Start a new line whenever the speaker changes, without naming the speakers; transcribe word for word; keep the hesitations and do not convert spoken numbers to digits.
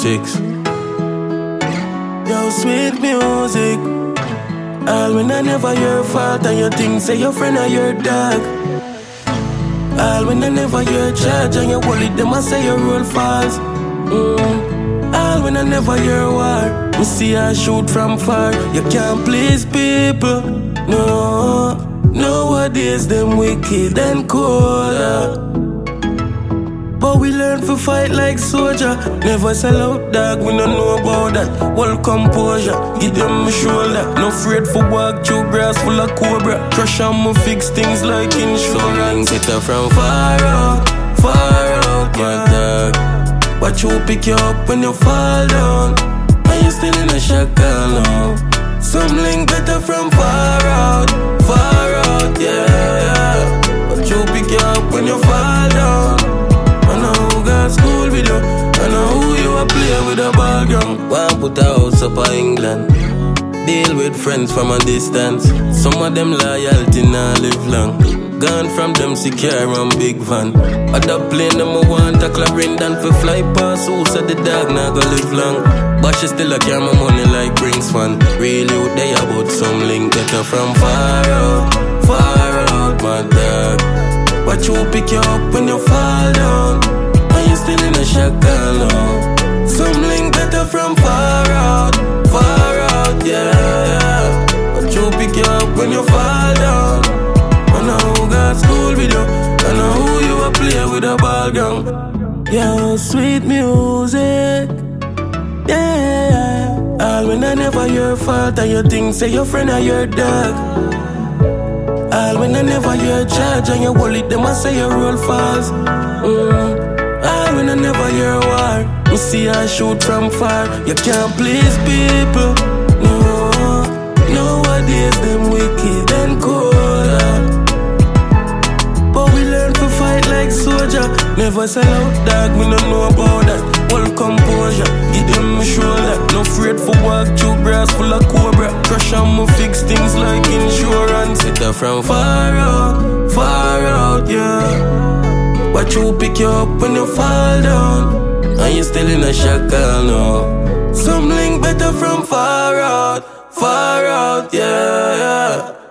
chicks. Yo, sweet music. All when I never your fault and you think say your friend or your dog. All when I never your charge and you worry them I say your role false. Mm. All when I never your war, me see I shoot from far. You can't please people, no. Nowadays them wicked and cold, yeah. But we learn to fight like soldier. Never sell out, dog, we don't know about that. Well composure, give them a shoulder. No afraid for walk through grass full of cobra. Crush on me fix things like insurance. Hit her from far out, far out, my dog. Watch you pick you up when you fall down. And you still in a shackle now. Some link better from far out, far out, yeah. Watch you pick you up when you fall down. I know who got school with you. I know who you a play with a ball ground. One put a house up in England. Deal with friends from a distance. Some of them loyalty nah live long. Gone from them secure on big van. Other plane them a want a Clarendon for fly past. Who said the dog nah go live long? But she still a carry my money like brings fun. Really out there about some link better from far out, far out, my dog. Watch you pick you up when you fall down. And you still in a shackle now. Some link better from far out, far out, yeah. Watch you pick you up when you fall down. I know who got school with you. I know who you a play with a ball ground. Yo, sweet music, yeah. All when I never your fault and you think say your friend or your dog. All when I never your charge and you worry them I say your role false. Mm. All when I never your war, me see I shoot from far. You can't please people, no. Nowadays them wicked and cold, yeah. But we learn to fight like soldier. Never sell out, dog, we don't know about that. Well composure, give them a shoulder. No afraid for walk through grass full of cobra. Crush on me fix things like insurance. Hit her from far out, far out, yeah. Watch you pick you up when you fall down. And you still in a shackle now. Some link better from far out, far out, yeah, yeah.